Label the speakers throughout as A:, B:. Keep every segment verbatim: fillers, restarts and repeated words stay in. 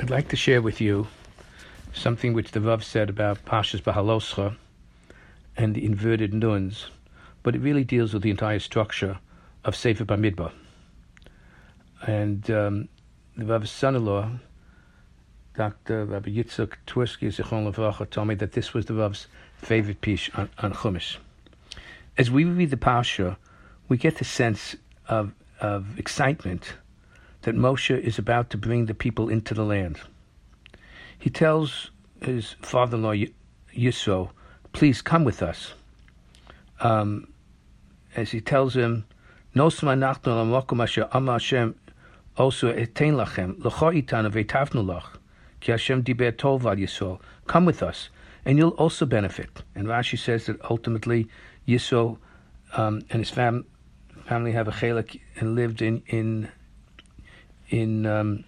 A: I'd like to share with you something which the Rav said about Pashas Bahaloscha and the inverted nuns, but it really deals with the entire structure of Sefer Bamidbar. And um, the Rav's son-in-law, Doctor Rabbi Yitzchak Twersky Zichron Levracha, told me that this was the Rav's favorite piece on, on Chumash. As we read the Parsha, we get the sense of, of excitement that Moshe is about to bring the people into the land. He tells his father-in-law Yisro, please come with us. Um, as he tells him, Nosma nachnu l'makom asher amar Hashem also etein lachem l'cho itanu ve'tavnu lach ki Hashem diber tov al Yisro. Come with us, and you'll also benefit. And Rashi says that ultimately Yisro um, and his fam- family have a chelek and lived in in in um,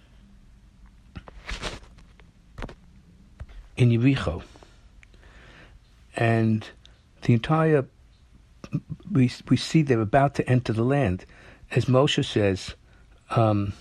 A: in Yericho, and the entire we we see they're about to enter the land, as Moshe says um,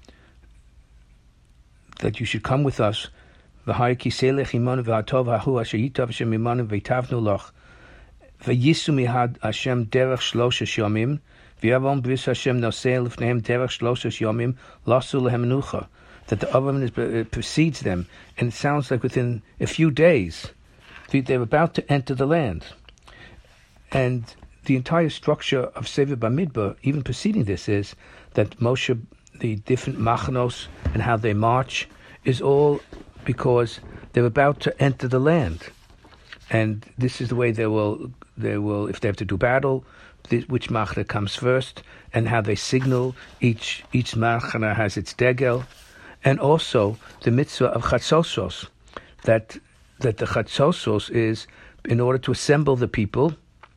A: that you should come with us. V'hayki selech imanu v'atov hahu asher yitav Hashem imanu v'itavnu lach v'yisu mihad Hashem derech shloshes yomim v'yavom b'vis Hashem nosei lifnehem derech shloshes yomim lasu lehem menucha. That the Avram precedes them, and it sounds like within a few days they're about to enter the land. And the entire structure of Sefer Bamidbar, even preceding this, is that Moshe, the different machanos and how they march, is all because they're about to enter the land. And this is the way they will, they will, if they have to do battle, this, which machna comes first, and how they signal. Each each machna has its degel. And also the mitzvah of chatzosos, that that the chatzosos is in order to assemble the people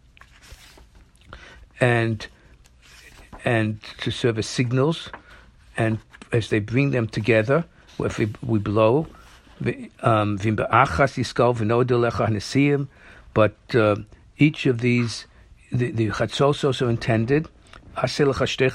A: and and to serve as signals, and as they bring them together, if we, we blow, um, but uh, each of these, the, the chatzosos are intended. And the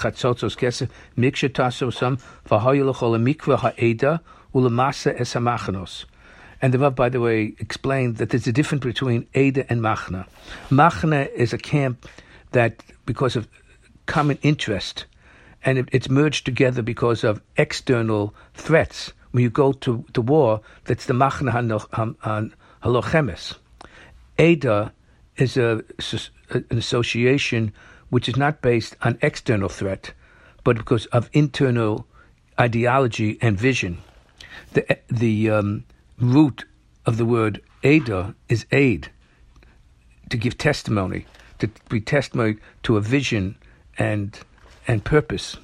A: Rav, by the way, explained that there's a difference between Eda and Machna. Machna is a camp that, because of common interest, and it, it's merged together because of external threats. When you go to, to war, that's the Machna Halochemes. Eda is a, an association which is not based on external threat, but because of internal ideology and vision. The the um, root of the word Eda is aid, to give testimony, to be testimony to a vision and and purpose.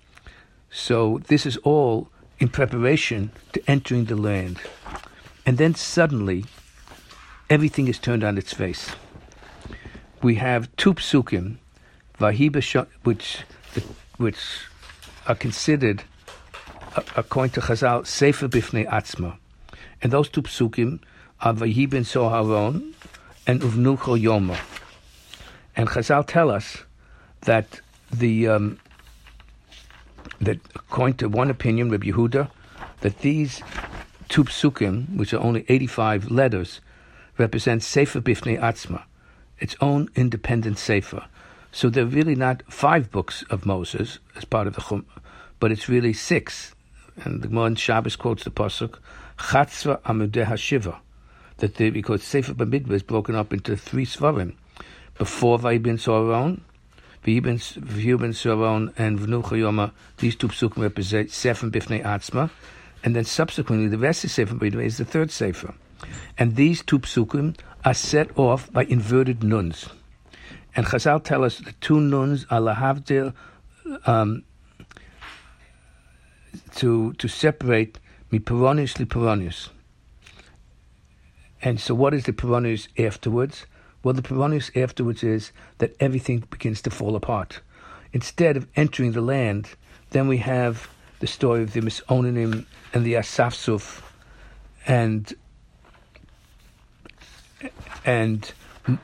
A: So this is all in preparation to entering the land. And then suddenly, everything is turned on its face. We have two psukim, which which are considered, according to Chazal, Sefer Bifnei Atzma. And those two psukim are Vahi ben Soharon and Uvnucho Yoma. And Chazal tell us that the um, that according to one opinion, Rabbi Yehuda, that these two psukim, which are only eighty-five letters, represent Sefer Bifnei Atzma, its own independent Sefer. So they're really not five books of Moses as part of the Chum, but it's really six. And the Gemara in Shabbos quotes the pasuk Chatzva Amudei Hashiva, that they, because Sefer Bamidbar is broken up into three svarim. Before Vahi ben Soharon, Vahi ben Soharon and V'nucha Yoma, these two psukim represent Sefer Bifnei Atzma, and then subsequently the rest of Sefer Bamidbar is the third Sefer. And these two psukim are set off by inverted nuns. And Chazal tell us the two nuns are lahavdil, um, to to separate mi peronius li peronius. And so what is the peronius afterwards? Well, the peronius afterwards is that everything begins to fall apart. Instead of entering the land, then we have the story of the Misonanim and the Asafsuf, and and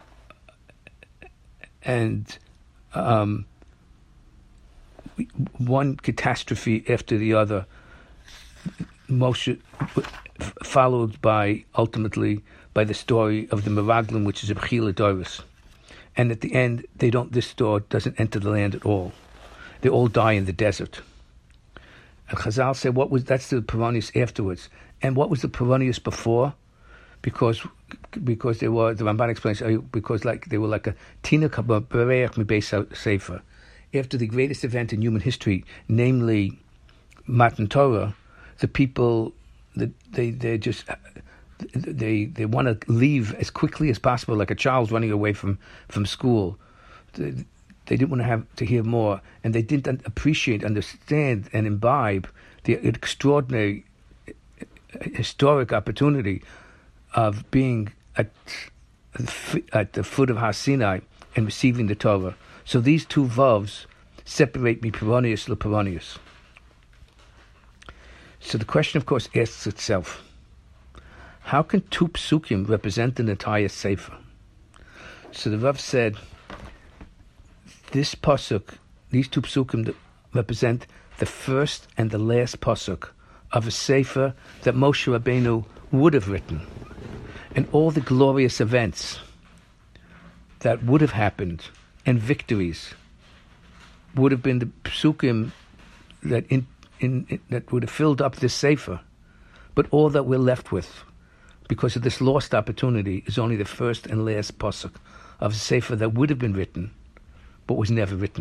A: and um, one catastrophe after the other. Moshe, followed by, ultimately, by the story of the Meraglim, which is a Bechila Doris. And at the end, they don't. This door doesn't enter the land at all. They all die in the desert. And Chazal said, "What was that's the Peronius afterwards, and what was the Peronius before?" Because because they were the Ramban explains because like they were like a tina kabareach mibeis sefer. After the greatest event in human history, namely Matan Torah, the people that they they just they they want to leave as quickly as possible, like a child running away from from school. They, they didn't want to have to hear more, and they didn't appreciate, understand, and imbibe the extraordinary historic opportunity of being at at the foot of Har Sinai and receiving the Torah. So these two vavs separate me Peronius lePeronius. So the question, of course, asks itself: how can two psukim represent an entire sefer? So the Rav said, this pasuk, these two psukim represent the first and the last pasuk of a sefer that Moshe Rabbeinu would have written, and all the glorious events that would have happened and victories would have been the psukim that in, in, in that would have filled up this sefer. But all that we're left with, because of this lost opportunity, is only the first and last pasuk of a sefer that would have been written, but was never written.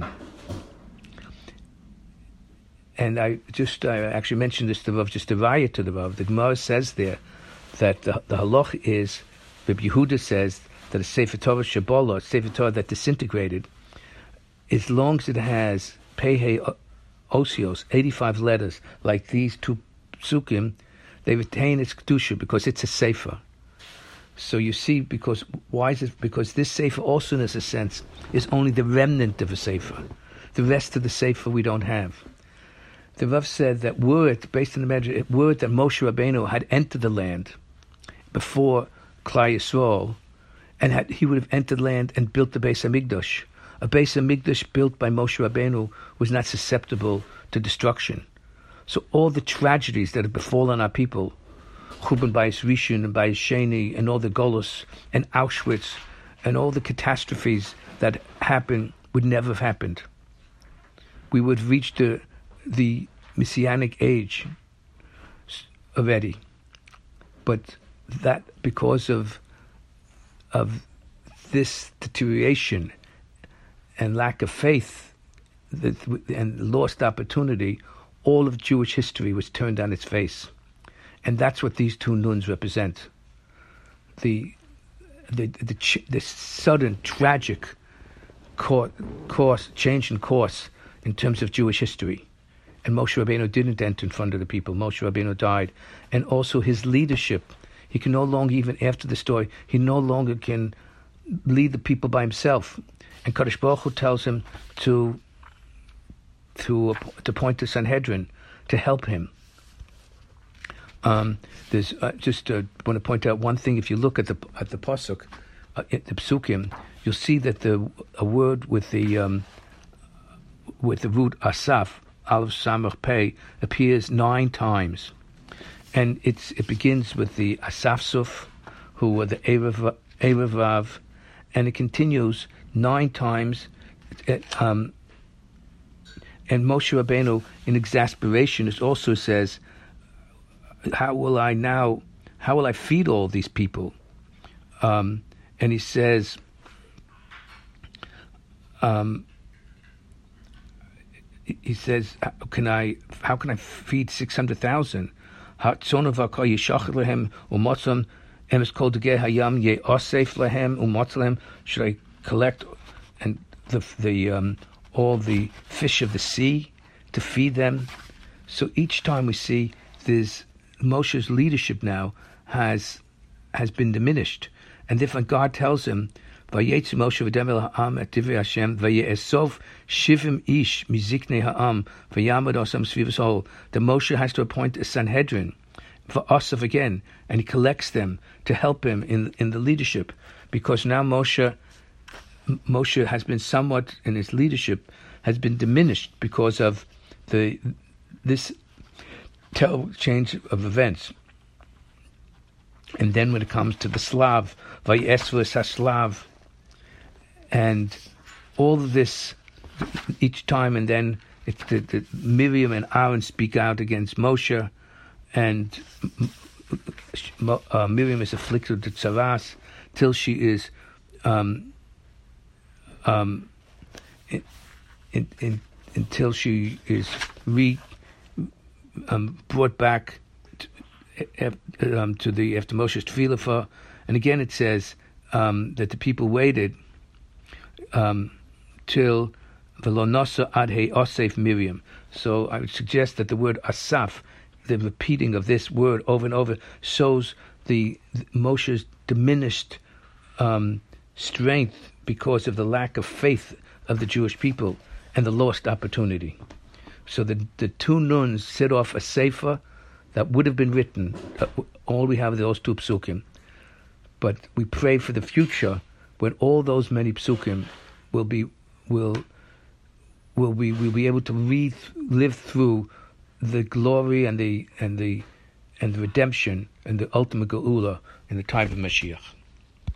A: And I just I actually mentioned this to Rav, just a riot to the Rav. The Gemara says there that the, the halach is, Rabbi Yehuda says that a Sefer Torah Shabbalah, a Sefer Torah that disintegrated, as long as it has Pehei Osios, eighty-five letters, like these two psukim, they retain its kedusha because it's a sefer. So you see, because why is it? Because this sefer also, in a sense, is only the remnant of a sefer. The rest of the sefer we don't have. The Rav said that word, based on the measure, word that Moshe Rabbeinu had entered the land before Klal Yisrael, and had, he would have entered land and built the Beis Hamikdash. A Beis Hamikdash built by Moshe Rabbeinu was not susceptible to destruction. So all the tragedies that have befallen our people, Churban Bayis Rishon and Bayis Sheni, and all the Golus and Auschwitz, and all the catastrophes that happened would never have happened. We would have reached the the Messianic age already, but that because of of this deterioration and lack of faith that, and lost opportunity, all of Jewish history was turned on its face. And that's what these two nuns represent. The the the, the sudden tragic course, course change in course in terms of Jewish history. And Moshe Rabbeinu didn't enter in front of the people. Moshe Rabbeinu died. And also his leadership. He can no longer, even after the story, he no longer can lead the people by himself. And Kadosh Baruch Hu tells him to to to point to Sanhedrin to help him. Um, there's uh, just uh, want to point out one thing. If you look at the at the pasuk, uh, the psukim, you'll see that the a word with the um, with the root asaf, Aleph Samach Pei, appears nine times, and it's it begins with the Asafsuf, who were the Erev Vav, and it continues nine times. It, um, and Moshe Rabbeinu, in exasperation, it also says, "How will I now? How will I feed all these people?" Um, and he says. Um, He says, "How can I? How can I feed six hundred thousand? Should I collect and the the um, all the fish of the sea to feed them?" So each time we see this, Moshe's leadership now has has been diminished, and if God tells him, Vayetz Moshe v'demel ha'am et divrei Hashem vaye'esov shivim ish miziknei ha'am v'yamad osam sviv ha'ol. The Moshe has to appoint a Sanhedrin for Osaf again, and he collects them to help him in in the leadership, because now Moshe Moshe has been somewhat in his leadership has been diminished because of the this tell change of events. And then when it comes to the Slav, Vayesvus HaSlav, and all of this each time, and then it, the, the, Miriam and Aaron speak out against Moshe, and uh, Miriam is afflicted with tzaras till she is um, um, in, in, in, until she is re um, brought back to, um, to the after Moshe's tefillah. And again it says um, that the people waited um, till Velonosa ad he osef Miriam. So I would suggest that the word asaf, the repeating of this word over and over, shows the, the Moshe's diminished um, strength because of the lack of faith of the Jewish people and the lost opportunity. So the the two nuns set off a sefer that would have been written. Uh, all we have are those two psukim, but we pray for the future when all those many psukim will be will will we will be able to read live through the glory and the and the and the redemption and the ultimate geula in the time of Mashiach.